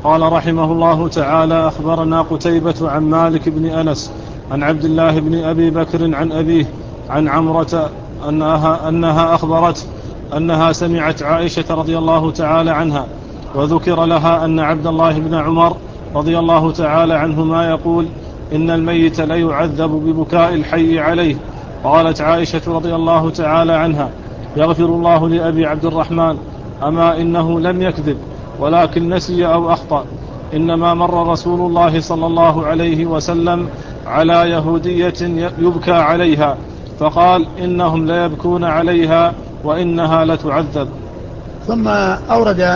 قال رحمه الله تعالى: أخبرنا قتيبة عن مالك بن أنس عن عبد الله بن أبي بكر عن أبيه عن عمرة أنها أخبرت أنها سمعت عائشة رضي الله تعالى عنها وذكر لها أن عبد الله بن عمر رضي الله تعالى عنهما يقول: إن الميت ليعذب ببكاء الحي عليه. قالت عائشة رضي الله تعالى عنها: يغفر الله لأبي عبد الرحمن، أما إنه لم يكذب ولكن نسي أو أخطأ، إنما مر رسول الله صلى الله عليه وسلم على يهودية يبكى عليها فقال: إنهم ليبكون عليها وإنها لتعذب. ثم أورد